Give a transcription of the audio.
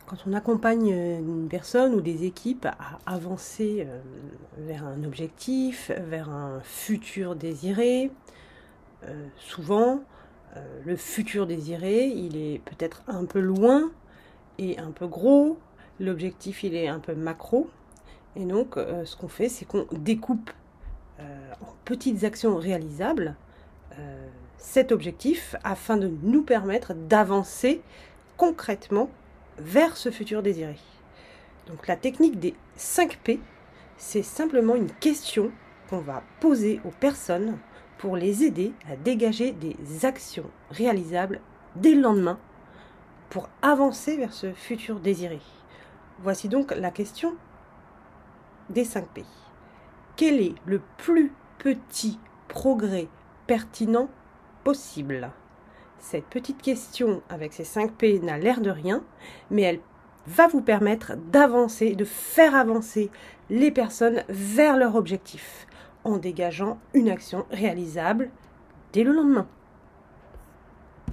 Quand on accompagne une personne ou des équipes à avancer vers un objectif, vers un futur désiré, souvent, le futur désiré, il est peut-être un peu loin et un peu gros. L'objectif, il est un peu macro. Et donc, ce qu'on fait, c'est qu'on découpe en petites actions réalisables cet objectif afin de nous permettre d'avancer concrètement vers ce futur désiré. Donc la technique des 5 P, c'est simplement une question qu'on va poser aux personnes pour les aider à dégager des actions réalisables dès le lendemain pour avancer vers ce futur désiré. Voici donc la question des 5 P. Quel est le plus petit progrès pertinent possible ? Cette petite question avec ces 5 P n'a l'air de rien, mais elle va vous permettre d'avancer, de faire avancer les personnes vers leur objectif en dégageant une action réalisable dès le lendemain.